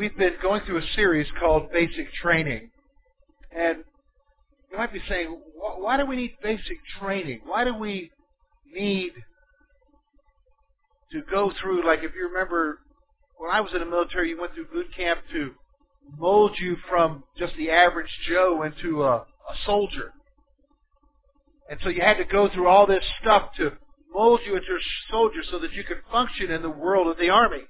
we've been going through a series called Basic Training. And you might be saying, why do we need basic training? Why do we need to go through, like if you remember, when I was in the military, you went through boot camp to mold you from just the average Joe into a soldier. And so you had to go through all this stuff to mold you into a soldier so that you could function in the world of the Army.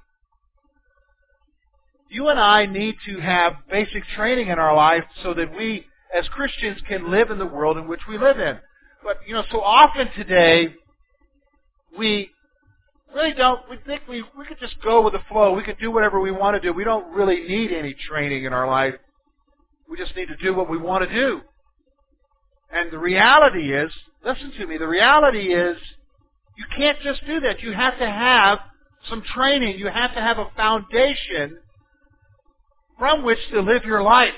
You and I need to have basic training in our life so that we, as Christians, can live in the world in which we live in. But, so often today, we really don't. We think we could just go with the flow. We could do whatever we want to do. We don't really need any training in our life. We just need to do what we want to do. And the reality is, listen to me, the reality is you can't just do that. You have to have some training. You have to have a foundation from which to live your life,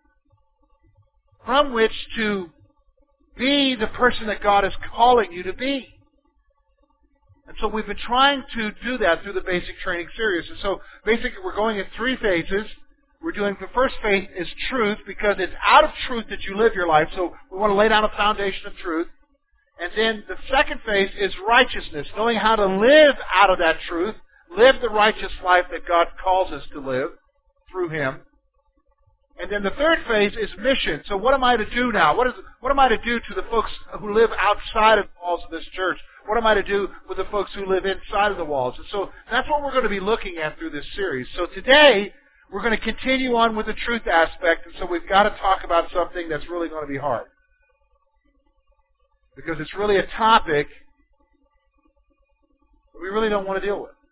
from which to be the person that God is calling you to be. And so we've been trying to do that through the Basic Training series. And so basically we're going in three phases. We're doing the first phase is truth, because it's out of truth that you live your life. So we want to lay down a foundation of truth. And then the second phase is righteousness, knowing how to live out of that truth, live the righteous life that God calls us to live through Him. And then the third phase is mission. So what am I to do now? What am I to do to the folks who live outside of the walls of this church? What am I to do with the folks who live inside of the walls? And so that's what we're going to be looking at through this series. So today, we're going to continue on with the truth aspect, and so we've got to talk about something that's really going to be hard. Because it's really a topic that we really don't want to deal with.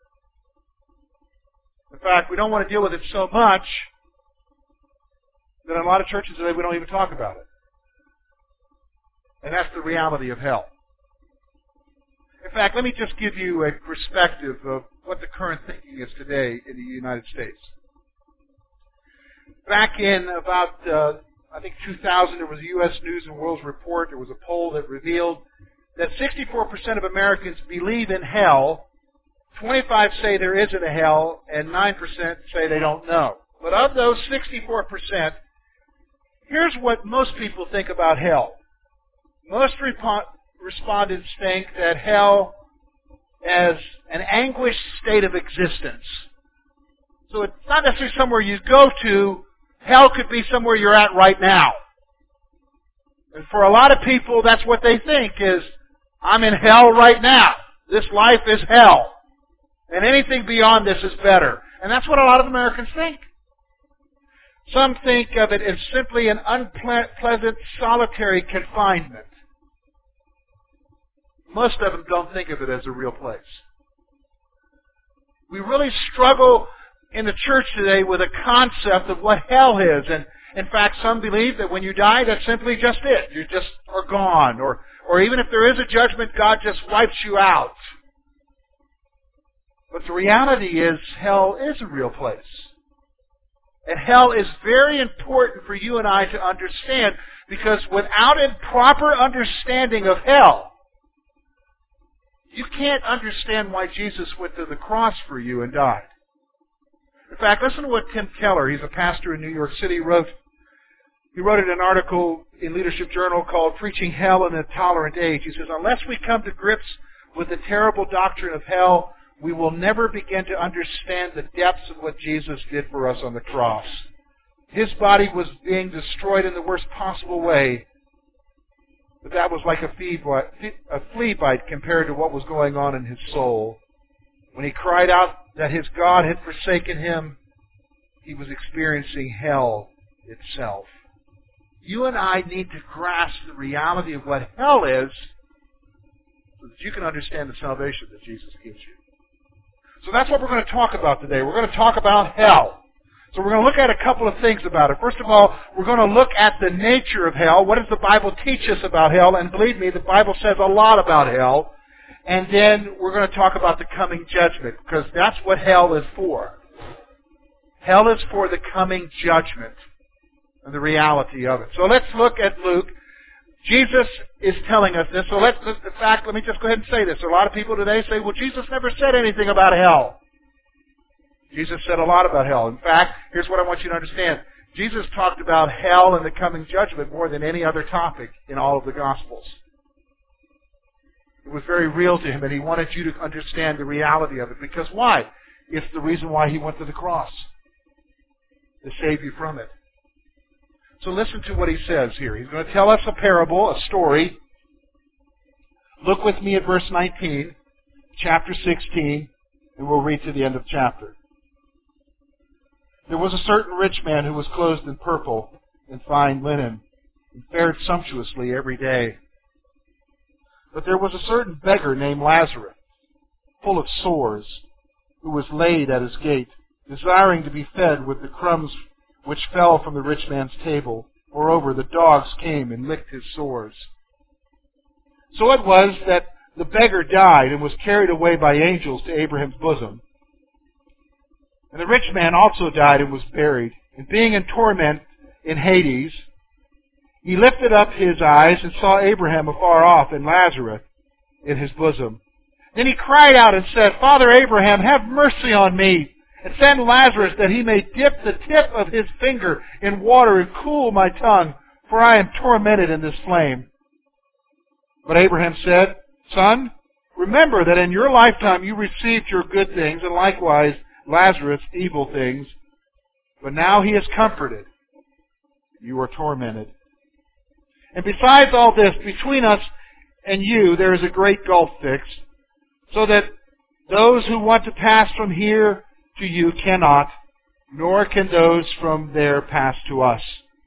In fact, we don't want to deal with it so much that in a lot of churches today we don't even talk about it. And that's the reality of hell. In fact, let me just give you a perspective of what the current thinking is today in the United States. Back in about, I think 2000, there was a U.S. News and World Report. There was a poll that revealed that 64% of Americans believe in hell, 25% say there isn't a hell, and 9% say they don't know. But of those 64%, here's what most people think about hell. Most respondents think that hell is an anguished state of existence. So it's not necessarily somewhere you go to. Hell could be somewhere you're at right now. And for a lot of people, that's what they think is, I'm in hell right now. This life is hell. And anything beyond this is better. And that's what a lot of Americans think. Some think of it as simply an unpleasant, solitary confinement. Most of them don't think of it as a real place. We really struggle in the church today with a concept of what hell is. And in fact, some believe that when you die, that's simply just it. You just are gone. Or even if there is a judgment, God just wipes you out. But the reality is, hell is a real place. And hell is very important for you and I to understand, because without a proper understanding of hell, you can't understand why Jesus went to the cross for you and died. In fact, listen to what Tim Keller, he's a pastor in New York City, wrote. He wrote in an article in Leadership Journal called Preaching Hell in a Tolerant Age. He says, unless we come to grips with the terrible doctrine of hell, we will never begin to understand the depths of what Jesus did for us on the cross. His body was being destroyed in the worst possible way, but that was like a flea bite compared to what was going on in his soul. When he cried out that his God had forsaken him, he was experiencing hell itself. You and I need to grasp the reality of what hell is so that you can understand the salvation that Jesus gives you. So that's what we're going to talk about today. We're going to talk about hell. So we're going to look at a couple of things about it. First of all, we're going to look at the nature of hell. What does the Bible teach us about hell? And believe me, the Bible says a lot about hell. And then we're going to talk about the coming judgment, because that's what hell is for. Hell is for the coming judgment and the reality of it. So let's look at Luke. Jesus is telling us this. So in fact, let me just go ahead and say this. A lot of people today say, well, Jesus never said anything about hell. Jesus said a lot about hell. In fact, here's what I want you to understand. Jesus talked about hell and the coming judgment more than any other topic in all of the Gospels. It was very real to him, and he wanted you to understand the reality of it. Because why? It's the reason why he went to the cross, to save you from it. So listen to what he says here. He's going to tell us a parable, a story. Look with me at verse 19, chapter 16, and we'll read to the end of the chapter. There was a certain rich man who was clothed in purple and fine linen, and fared sumptuously every day. But there was a certain beggar named Lazarus, full of sores, who was laid at his gate, desiring to be fed with the crumbs which fell from the rich man's table. Moreover, the dogs came and licked his sores. So it was that the beggar died and was carried away by angels to Abraham's bosom. And the rich man also died and was buried. And being in torment in Hades, he lifted up his eyes and saw Abraham afar off and Lazarus in his bosom. Then he cried out and said, Father Abraham, have mercy on me, and send Lazarus that he may dip the tip of his finger in water and cool my tongue, for I am tormented in this flame. But Abraham said, Son, remember that in your lifetime you received your good things, and likewise Lazarus evil things. But now he is comforted. You are tormented. And besides all this, between us and you there is a great gulf fixed, so that those who want to pass from here to you cannot, nor can those from there pass to us.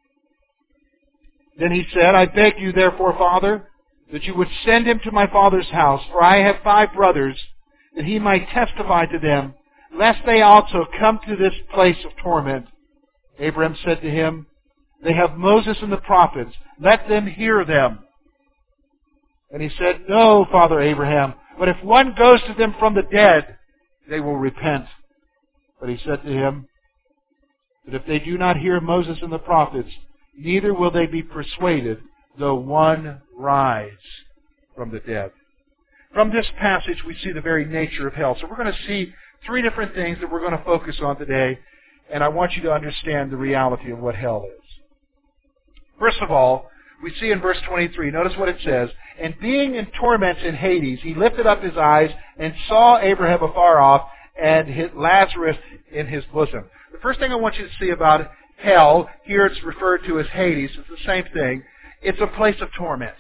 Then he said, I beg you therefore, Father, that you would send him to my father's house, for I have 5 brothers, that he might testify to them, lest they also come to this place of torment. Abraham said to him, They have Moses and the prophets. Let them hear them. And he said, No, Father Abraham, but if one goes to them from the dead, they will repent. But he said to him, That if they do not hear Moses and the prophets, neither will they be persuaded, though one rise from the dead. From this passage, we see the very nature of hell. So we're going to see 3 different things that we're going to focus on today, and I want you to understand the reality of what hell is. First of all, we see in verse 23, notice what it says, And being in torments in Hades, he lifted up his eyes and saw Abraham afar off and Lazarus in his bosom. The first thing I want you to see about hell, here it's referred to as Hades, it's the same thing. It's a place of torment.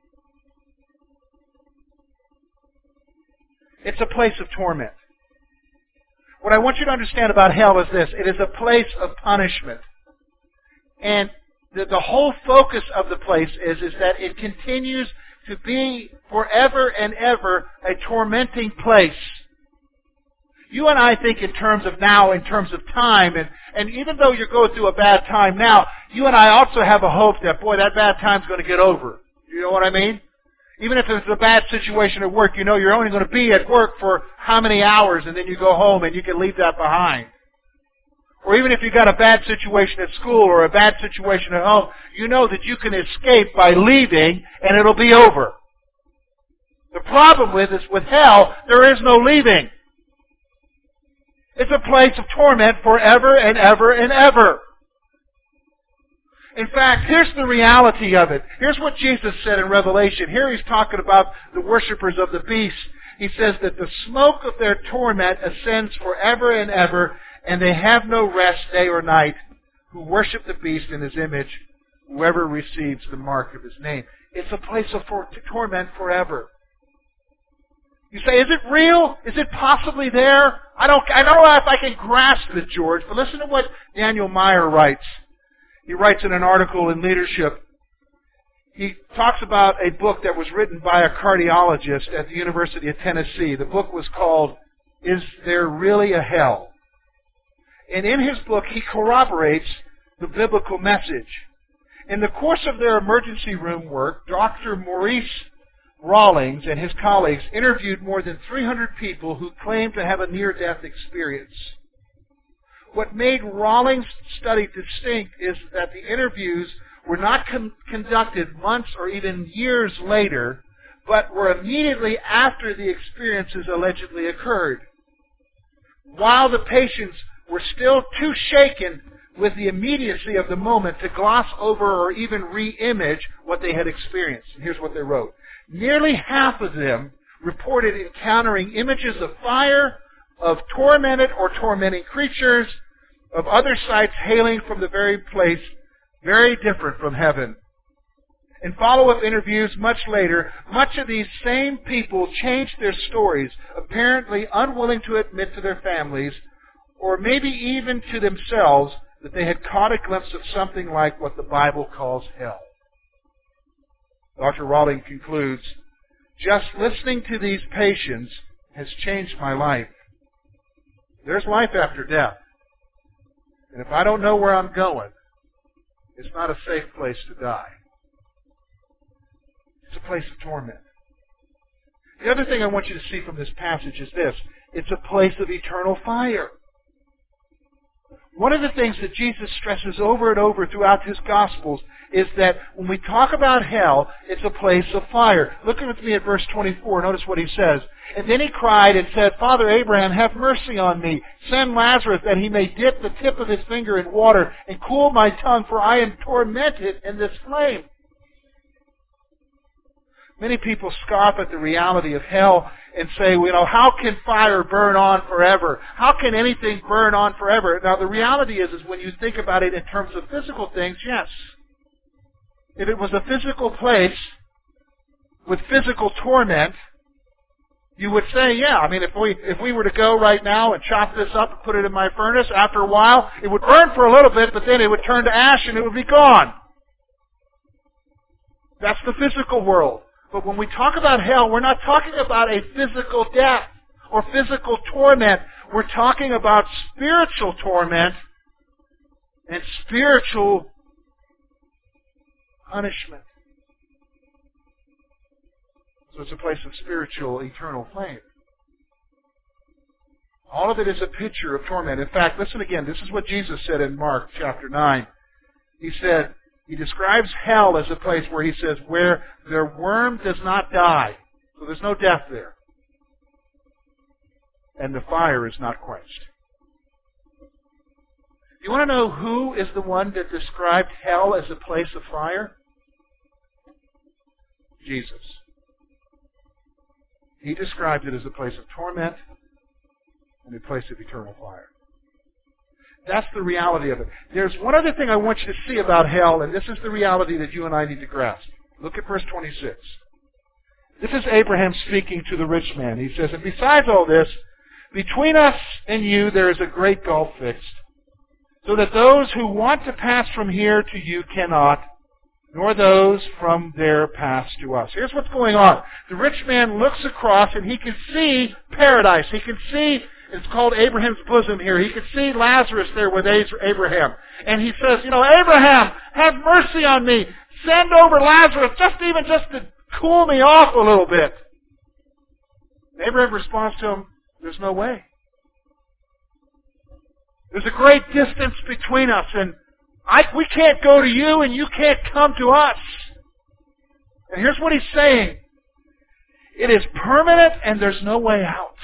It's a place of torment. What I want you to understand about hell is this. It is a place of punishment. And the whole focus of the place is that it continues to be forever and ever a tormenting place. You and I think in terms of now, in terms of time, and even though you're going through a bad time now, you and I also have a hope that, boy, that bad time's going to get over. You know what I mean? Even if it's a bad situation at work, you know you're only going to be at work for how many hours, and then you go home and you can leave that behind. Or even if you've got a bad situation at school or a bad situation at home, you know that you can escape by leaving and it'll be over. The problem with hell, there is no leaving. It's a place of torment forever and ever and ever. In fact, here's the reality of it. Here's what Jesus said in Revelation. Here he's talking about the worshipers of the beast. He says that the smoke of their torment ascends forever and ever, and they have no rest day or night, who worship the beast in his image, whoever receives the mark of his name. It's a place of torment forever. You say, is it real? Is it possibly there? I don't know if I can grasp it, George, but listen to what Daniel Meyer writes. He writes in an article in Leadership. He talks about a book that was written by a cardiologist at the University of Tennessee. The book was called, Is There Really a Hell? And in his book, he corroborates the biblical message. In the course of their emergency room work, Dr. Maurice Rawlings and his colleagues interviewed more than 300 people who claimed to have a near-death experience. What made Rawlings' study distinct is that the interviews were not conducted months or even years later, but were immediately after the experiences allegedly occurred. while the patients were still too shaken with the immediacy of the moment to gloss over or even re-image what they had experienced. And here's what they wrote. Nearly half of them reported encountering images of fire, of tormented or tormenting creatures, of other sights hailing from the very place, very different from heaven. In follow-up interviews much later, much of these same people changed their stories, apparently unwilling to admit to their families, or maybe even to themselves, that they had caught a glimpse of something like what the Bible calls hell. Dr. Rawling concludes, just listening to these patients has changed my life. There's life after death. And if I don't know where I'm going, it's not a safe place to die. It's a place of torment. The other thing I want you to see from this passage is this. It's a place of eternal fire. One of the things that Jesus stresses over and over throughout His Gospels is that when we talk about hell, it's a place of fire. Look with me at verse 24. Notice what He says. And then He cried and said, Father Abraham, have mercy on me. Send Lazarus that he may dip the tip of his finger in water and cool my tongue, for I am tormented in this flame. Many people scoff at the reality of hell and say, how can fire burn on forever? How can anything burn on forever? Now, the reality is when you think about it in terms of physical things, yes. If it was a physical place with physical torment, you would say, yeah. I mean, if we were to go right now and chop this up and put it in my furnace, after a while, it would burn for a little bit, but then it would turn to ash and it would be gone. That's the physical world. But when we talk about hell, we're not talking about a physical death or physical torment. We're talking about spiritual torment and spiritual punishment. So it's a place of spiritual, eternal flame. All of it is a picture of torment. In fact, listen again. This is what Jesus said in Mark chapter 9. He said, He describes hell as a place where He says, where their worm does not die. So there's no death there. And the fire is not quenched. You want to know who is the one that described hell as a place of fire? Jesus. He described it as a place of torment and a place of eternal fire. That's the reality of it. There's one other thing I want you to see about hell, and this is the reality that you and I need to grasp. Look at verse 26. This is Abraham speaking to the rich man. He says, and besides all this, between us and you there is a great gulf fixed, so that those who want to pass from here to you cannot, nor those from there pass to us. Here's what's going on. The rich man looks across and he can see paradise. He can see, it's called Abraham's bosom here. He can see Lazarus there with Abraham. And he says, Abraham, have mercy on me. Send over Lazarus just to cool me off a little bit. And Abraham responds to him, there's no way. There's a great distance between us, and we can't go to you and you can't come to us. And here's what he's saying. It is permanent and there's no way out.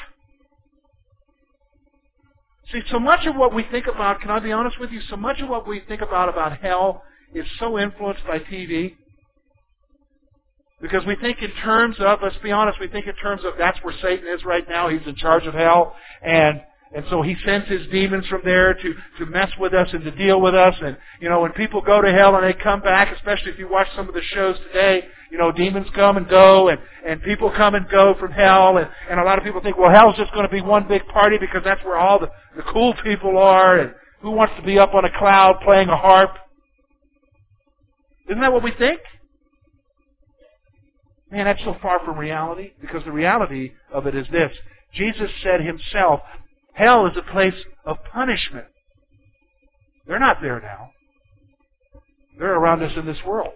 See, so much of what we think about, can I be honest with you, so much of what we think about hell is so influenced by TV. Because we think in terms of, let's be honest, we think in terms of that's where Satan is right now. He's in charge of hell. And so he sends his demons from there to mess with us and to deal with us. And, when people go to hell and they come back, especially if you watch some of the shows today, demons come and go and people come and go from hell. And a lot of people think, well, hell's just going to be one big party because that's where all the cool people are. And who wants to be up on a cloud playing a harp? Isn't that what we think? Man, that's so far from reality, because the reality of it is this. Jesus said Himself, hell is a place of punishment. They're not there now. They're around us in this world.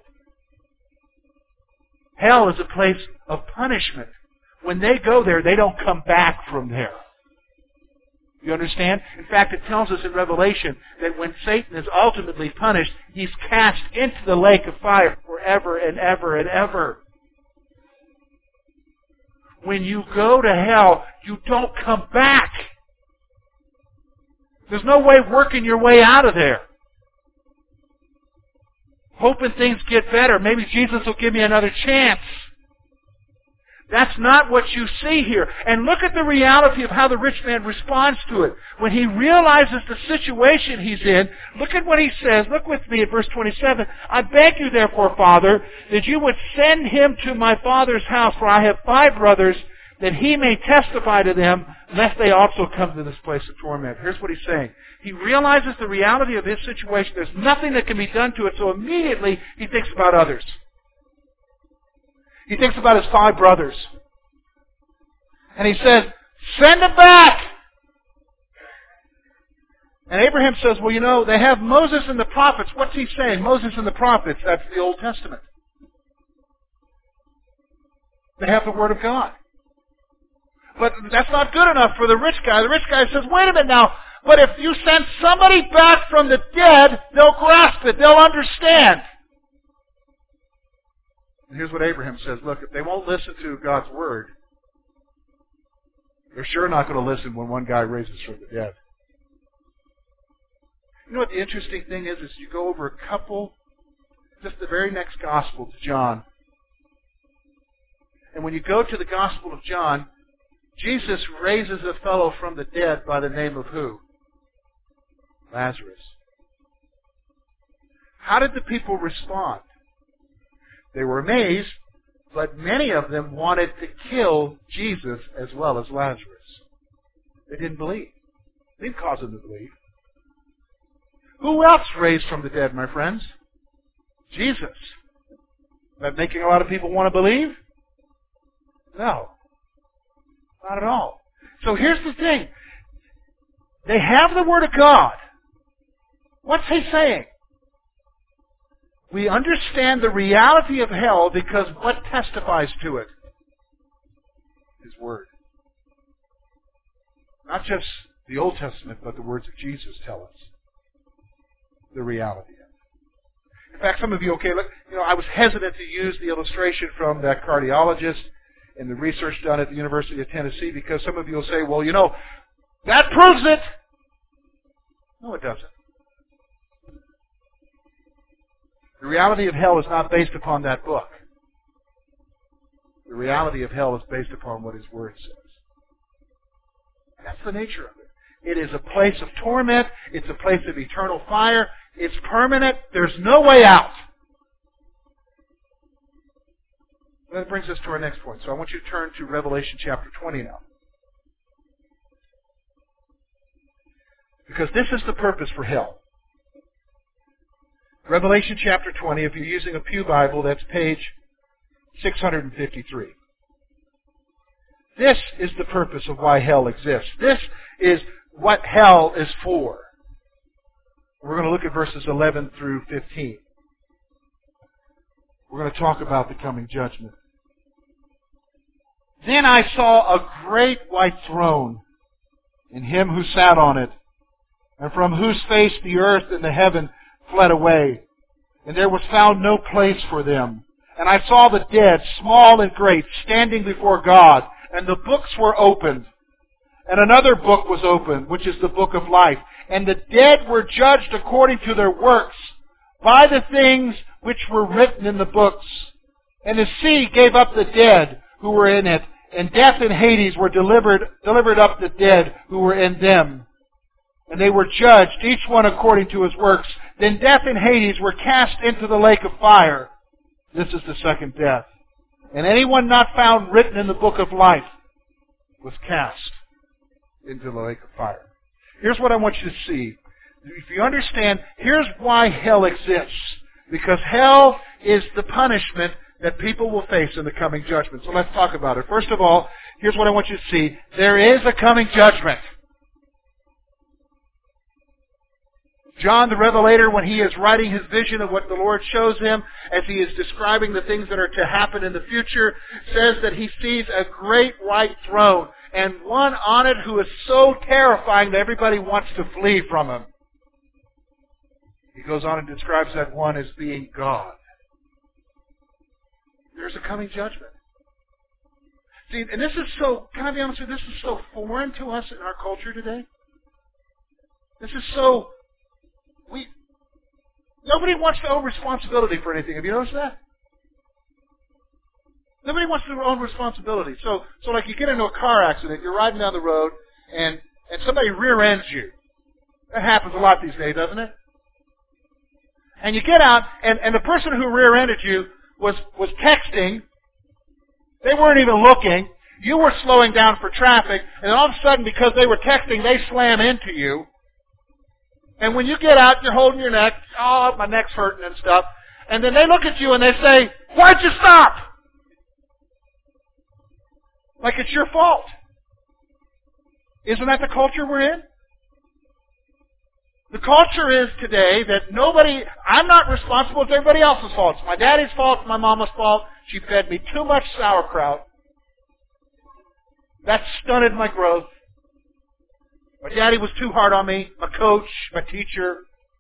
Hell is a place of punishment. When they go there, they don't come back from there. You understand? In fact, it tells us in Revelation that when Satan is ultimately punished, he's cast into the lake of fire forever and ever and ever. When you go to hell, you don't come back. There's no way working your way out of there. Hoping things get better. Maybe Jesus will give me another chance. That's not what you see here. And look at the reality of how the rich man responds to it. When he realizes the situation he's in, look at what he says. Look with me at verse 27. I beg you therefore, Father, that you would send him to my father's house, for I have 5 brothers, that he may testify to them, lest they also come to this place of torment. Here's what he's saying. He realizes the reality of his situation. There's nothing that can be done to it, so immediately he thinks about others. He thinks about his 5 brothers. And he says, send them back! And Abraham says, well, you know, they have Moses and the prophets. What's he saying? Moses and the prophets, that's the Old Testament. They have the Word of God. But that's not good enough for the rich guy. The rich guy says, wait a minute now, but if you send somebody back from the dead, they'll grasp it, they'll understand. And here's what Abraham says, look, if they won't listen to God's Word, they're sure not going to listen when one guy raises from the dead. You know what the interesting thing is you go over a couple, just the very next Gospel to John. And when you go to the Gospel of John, Jesus raises a fellow from the dead by the name of who? Lazarus. How did the people respond? They were amazed, but many of them wanted to kill Jesus as well as Lazarus. They didn't believe. They didn't cause them to believe. Who else raised from the dead, my friends? Jesus. Is that making a lot of people want to believe? No. Not at all. So here's the thing. They have the Word of God. What's he saying? We understand the reality of hell because what testifies to it? His Word. Not just the Old Testament, but the words of Jesus tell us the reality of it. In fact, some of you, look, I was hesitant to use the illustration from that cardiologist and the research done at the University of Tennessee because some of you will say, well, that proves it. No, it doesn't. The reality of hell is not based upon that book. The reality of hell is based upon what His Word says. That's the nature of it. It is a place of torment. It's a place of eternal fire. It's permanent. There's no way out. That brings us to our next point. So I want you to turn to Revelation chapter 20 now. Because this is the purpose for hell. Revelation chapter 20, if you're using a Pew Bible, that's page 653. This is the purpose of why hell exists. This is what hell is for. We're going to look at verses 11 through 15. We're going to talk about the coming judgment. Then I saw a great white throne, and Him who sat on it, and from whose face the earth and the heaven fled away, and there was found no place for them. And I saw the dead, small and great, standing before God, and the books were opened. And another book was opened, which is the book of life. And the dead were judged according to their works, by the things which were written in the books. And the sea gave up the dead who were in it, and death and Hades were delivered up the dead who were in them. And they were judged, each one according to his works. Then death and Hades were cast into the lake of fire. This is the second death. And anyone not found written in the book of life was cast into the lake of fire. Here's what I want you to see. If you understand, here's why hell exists. Because hell is the punishment that people will face in the coming judgment. So let's talk about it. First of all, here's what I want you to see. There is a coming judgment. John the Revelator, when he is writing his vision of what the Lord shows him, as he is describing the things that are to happen in the future, says that he sees a great white throne and one on it who is so terrifying that everybody wants to flee from him. He goes on and describes that one as being God. There's a coming judgment. See, and this is so, can I be honest with you, this is so foreign to us in our culture today. This is so... Nobody wants to own responsibility for anything. Have you noticed that? Nobody wants to own responsibility. So like you get into a car accident, you're riding down the road, and somebody rear-ends you. That happens a lot these days, doesn't it? And you get out, and the person who rear-ended you was texting. They weren't even looking. You were slowing down for traffic, and all of a sudden, because they were texting, they slam into you. And when you get out, you're holding your neck. Oh, my neck's hurting and stuff. And then they look at you and they say, "Why'd you stop?" Like it's your fault. Isn't that the culture we're in? The culture is today that I'm not responsible. It's everybody else's fault. It's my daddy's fault. It's my mama's fault. She fed me too much sauerkraut. That stunted my growth. My daddy was too hard on me. My coach, my teacher,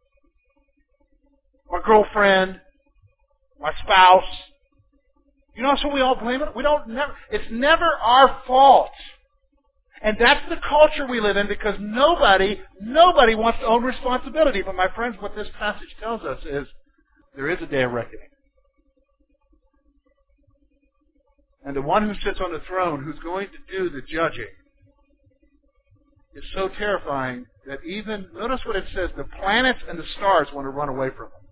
my girlfriend, my spouse. You know, so we all blame it. It's never our fault. And that's the culture we live in because nobody wants to own responsibility. But my friends, what this passage tells us is there is a day of reckoning. And the one who sits on the throne, who's going to do the judging, is so terrifying that even, notice what it says, the planets and the stars want to run away from him.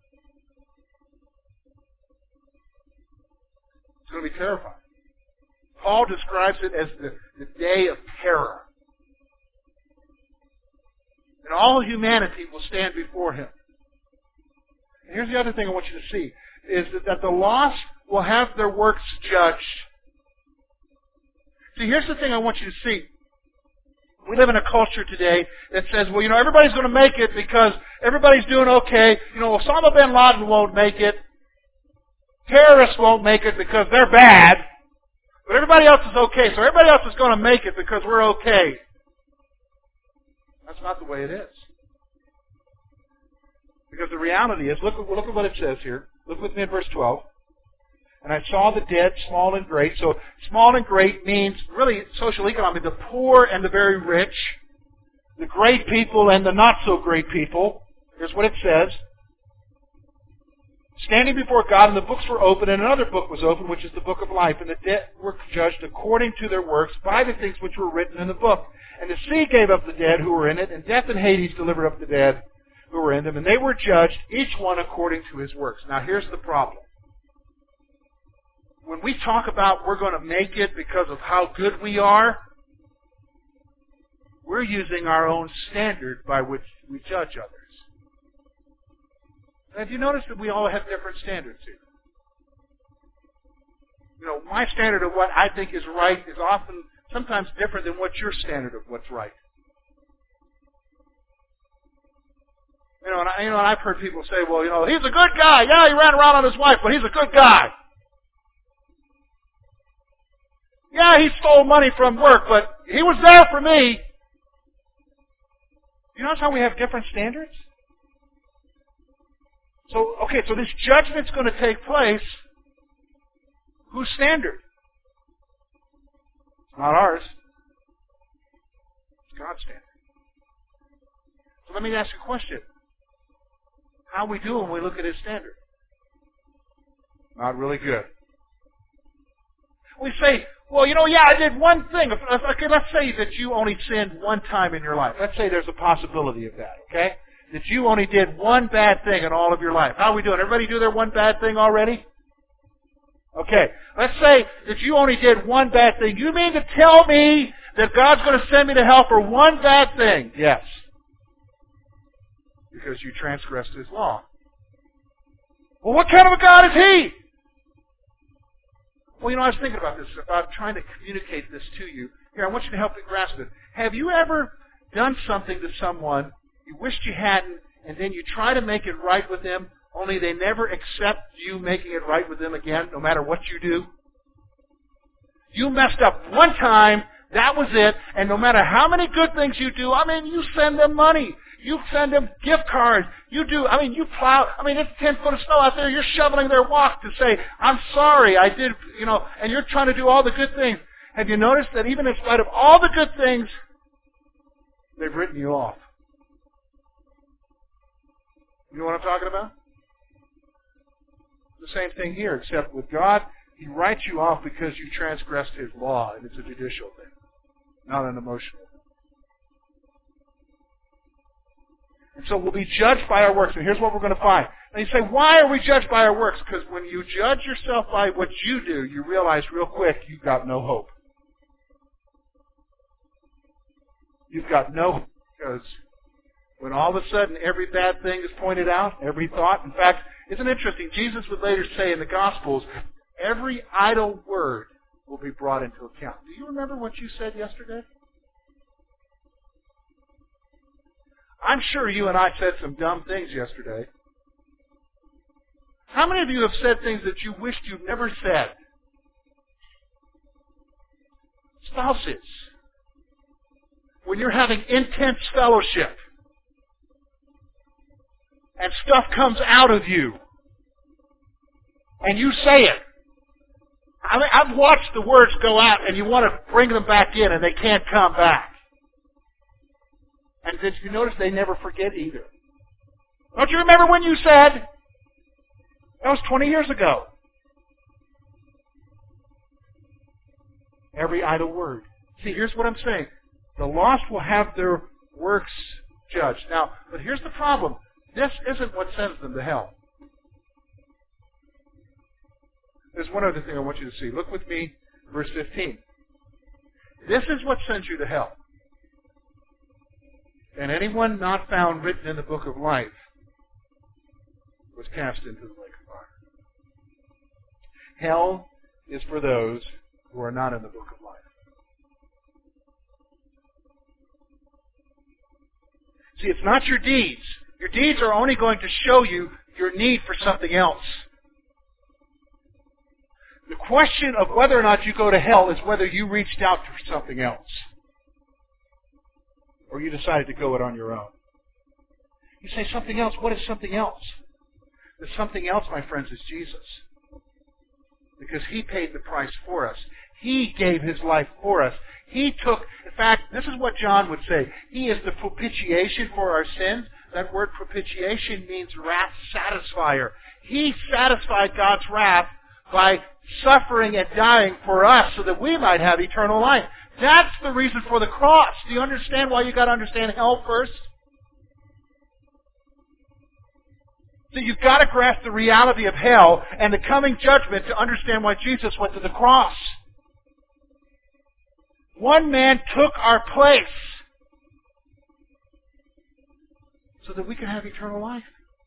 It's going to be terrifying. Paul describes it as the day of terror. And all humanity will stand before him. And here's the other thing I want you to see, is that the lost will have their works judged. See, here's the thing I want you to see. We live in a culture today that says, well, everybody's going to make it because everybody's doing okay. Osama bin Laden won't make it. Terrorists won't make it because they're bad. But everybody else is okay, so everybody else is going to make it because we're okay. That's not the way it is. Because the reality is, look at what it says here. Look with me at verse 12. And I saw the dead, small and great. So small and great means really social economy, the poor and the very rich, the great people and the not so great people. Here's what it says. Standing before God, and the books were open, and another book was open, which is the book of life. And the dead were judged according to their works by the things which were written in the book. And the sea gave up the dead who were in it, and death and Hades delivered up the dead who were in them. And they were judged, each one according to his works. Now here's the problem. When we talk about we're going to make it because of how good we are, we're using our own standard by which we judge others. Have you noticed that we all have different standards here? My standard of what I think is right is often, sometimes different than what your standard of what's right. And I've heard people say, well, he's a good guy. Yeah, he ran around on his wife, but he's a good guy. Yeah, he stole money from work, but he was there for me. You notice how we have different standards? So this judgment's going to take place. Whose standard? It's not ours. It's God's standard. So let me ask you a question. How we do when we look at His standard? Not really good. We say, well, I did one thing. Okay, let's say that you only sinned one time in your life. Let's say there's a possibility of that, okay? That you only did one bad thing in all of your life. How are we doing? Everybody do their one bad thing already? Okay. Let's say that you only did one bad thing. You mean to tell me that God's going to send me to hell for one bad thing? Yes. Because you transgressed His law. Well, what kind of a God is He? Well, I was thinking about this, about trying to communicate this to you. Here, I want you to help me grasp it. Have you ever done something to someone you wished you hadn't, and then you try to make it right with them, only they never accept you making it right with them again, no matter what you do? You messed up one time, that was it, and no matter how many good things you do, you send them money. You send them gift cards. You plow. It's 10 foot of snow out there. You're shoveling their walk to say, I'm sorry, I did, and you're trying to do all the good things. Have you noticed that even in spite of all the good things, they've written you off? You know what I'm talking about? The same thing here, except with God, He writes you off because you transgressed His law, and it's a judicial thing, not an emotional thing. And so we'll be judged by our works. And here's what we're going to find. And you say, why are we judged by our works? Because when you judge yourself by what you do, you realize real quick you've got no hope. You've got no hope. Because when all of a sudden every bad thing is pointed out, every thought, in fact, isn't it interesting? Jesus would later say in the Gospels, every idle word will be brought into account. Do you remember what you said yesterday? I'm sure you and I said some dumb things yesterday. How many of you have said things that you wished you'd never said? Spouses. When you're having intense fellowship and stuff comes out of you and you say it. I mean, I've watched the words go out and you want to bring them back in and they can't come back. And did you notice they never forget either? Don't you remember when you said? That was 20 years ago. Every idle word. See, here's what I'm saying. The lost will have their works judged. Now, but here's the problem. This isn't what sends them to hell. There's one other thing I want you to see. Look with me, verse 15. This is what sends you to hell. And anyone not found written in the book of life was cast into the lake of fire. Hell is for those who are not in the book of life. See, it's not your deeds. Your deeds are only going to show you your need for something else. The question of whether or not you go to hell is whether you reached out for something else. Or you decided to go it on your own. You say something else. What is something else? The something else, my friends, is Jesus. Because He paid the price for us. He gave His life for us. He took, in fact, this is what John would say. He is the propitiation for our sins. That word propitiation means wrath satisfier. He satisfied God's wrath by suffering and dying for us so that we might have eternal life. That's the reason for the cross. Do you understand why you got to understand hell first? So you've got to grasp the reality of hell and the coming judgment to understand why Jesus went to the cross. One man took our place so that we can have eternal life.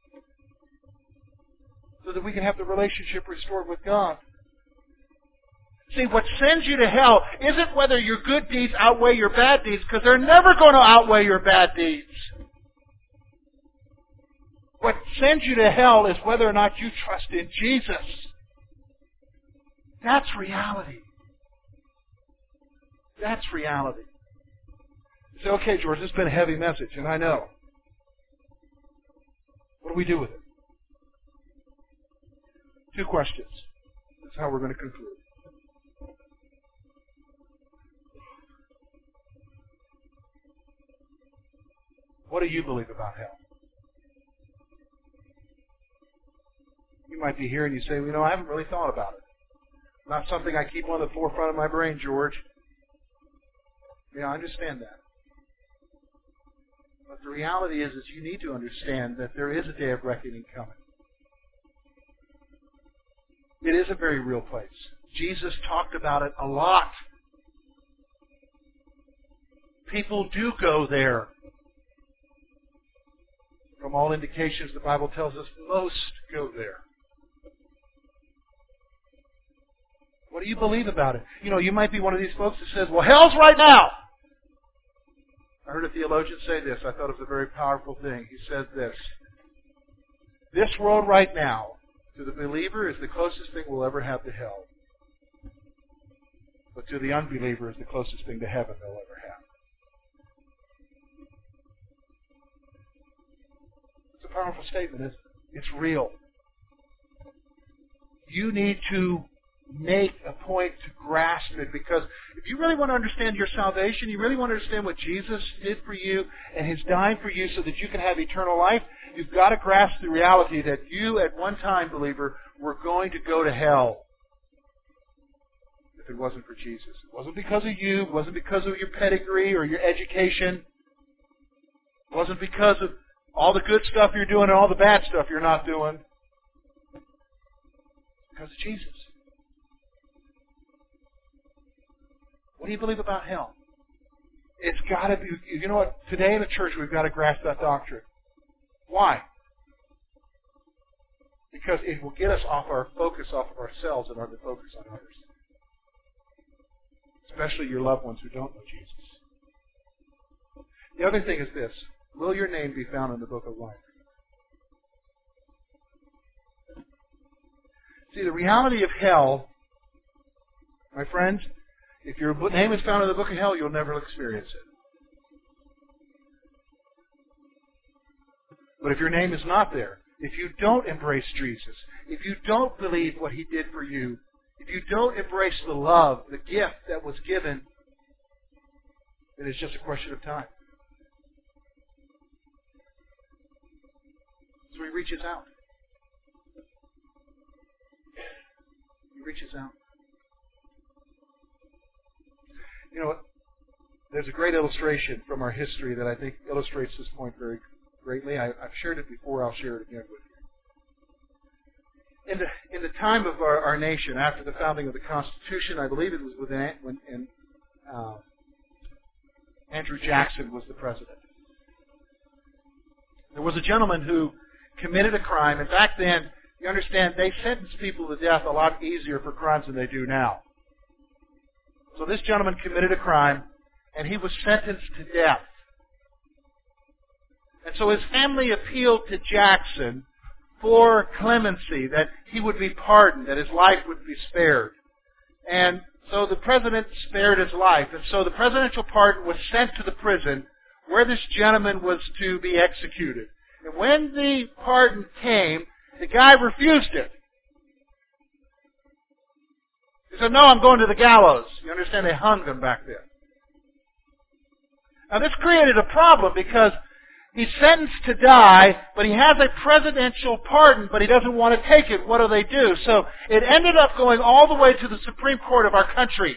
So that we can have the relationship restored with God. See, what sends you to hell isn't whether your good deeds outweigh your bad deeds, because they're never going to outweigh your bad deeds. What sends you to hell is whether or not you trust in Jesus. That's reality. That's reality. You say, okay, George, this has been a heavy message, and I know. What do we do with it? Two questions. That's how we're going to conclude. What do you believe about hell? You might be here and you say, well, I haven't really thought about it. Not something I keep on the forefront of my brain, George. Yeah, I understand that. But the reality is you need to understand that there is a day of reckoning coming. It is a very real place. Jesus talked about it a lot. People do go there. From all indications, the Bible tells us most go there. What do you believe about it? You might be one of these folks that says, well, hell's right now. I heard a theologian say this. I thought it was a very powerful thing. He said this. This world right now, to the believer, is the closest thing we'll ever have to hell. But to the unbeliever is the closest thing to heaven they'll ever have. It's a powerful statement, isn't it? It's real. You need to make a point to grasp it, because if you really want to understand your salvation, you really want to understand what Jesus did for you and His dying for you so that you can have eternal life, you've got to grasp the reality that you at one time, believer, were going to go to hell if it wasn't for Jesus. It wasn't because of you. It wasn't because of your pedigree or your education. It wasn't because of all the good stuff you're doing and all the bad stuff you're not doing. Because of Jesus. What do you believe about hell? It's got to be, you know what? Today in the church we've got to grasp that doctrine. Why? Because it will get us off our focus off of ourselves and to focus on others. Especially your loved ones who don't know Jesus. The other thing is this. Will your name be found in the book of life? See, the reality of hell, my friends, if your name is found in the book of hell, you'll never experience it. But if your name is not there, if you don't embrace Jesus, if you don't believe what He did for you, if you don't embrace the love, the gift that was given, then it's just a question of time. So He reaches out. He reaches out. You know, there's a great illustration from our history that I think illustrates this point very greatly. I've shared it before. I'll share it again with you. In the time of our nation, after the founding of the Constitution, I believe it was when Andrew Jackson was the president. There was a gentleman who committed a crime. And back then, you understand, they sentenced people to death a lot easier for crimes than they do now. So this gentleman committed a crime, and he was sentenced to death. And so his family appealed to Jackson for clemency, that he would be pardoned, that his life would be spared. And so the president spared his life. And so the presidential pardon was sent to the prison where this gentleman was to be executed. And when the pardon came, the guy refused it. He said, "No, I'm going to the gallows." You understand, they hung him back then. Now this created a problem because he's sentenced to die, but he has a presidential pardon, but he doesn't want to take it. What do? So it ended up going all the way to the Supreme Court of our country,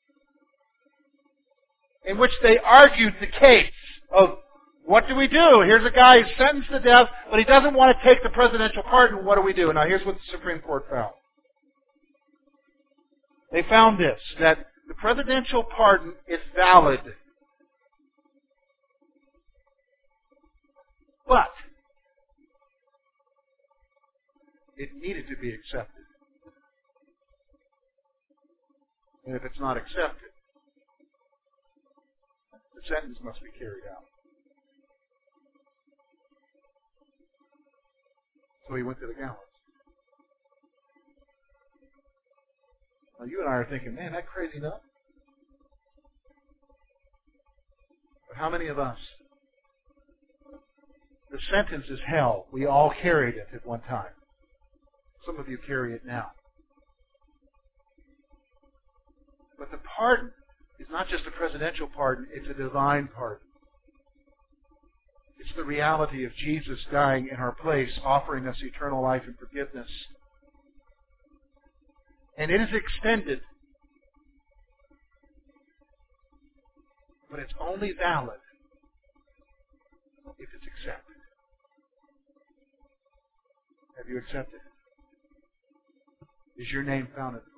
in which they argued the case of, what do we do? Here's a guy who's sentenced to death, but he doesn't want to take the presidential pardon. What do we do? Now here's what the Supreme Court found. They found this, that the presidential pardon is valid. But it needed to be accepted. And if it's not accepted, the sentence must be carried out. So he went to the gallows. Now you and I are thinking, man, that crazy enough? But how many of us? The sentence is hell. We all carried it at one time. Some of you carry it now. But the pardon is not just a presidential pardon, it's a divine pardon. It's the reality of Jesus dying in our place, offering us eternal life and forgiveness. And it is extended, but it's only valid if it's accepted. Have you accepted? Is your name found in